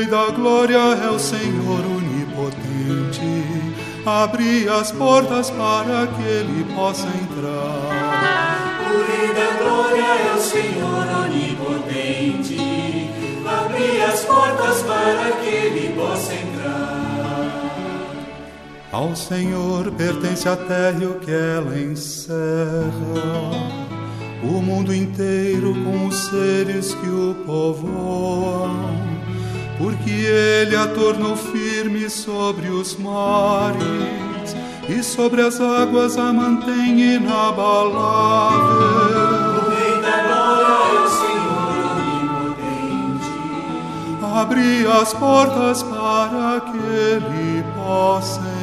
da glória é o Senhor onipotente. Abri as portas para que ele possa entrar. O Rei da glória é o Senhor onipotente. Abri as portas para que ele possa entrar. Ao Senhor pertence a terra e o que ela encerra, o mundo inteiro com os seres que o povoam, porque ele a tornou firme sobre os mares e sobre as águas a mantém inabalável. O Rei da glória é o Senhor onipotente. Abri as portas para que ele possa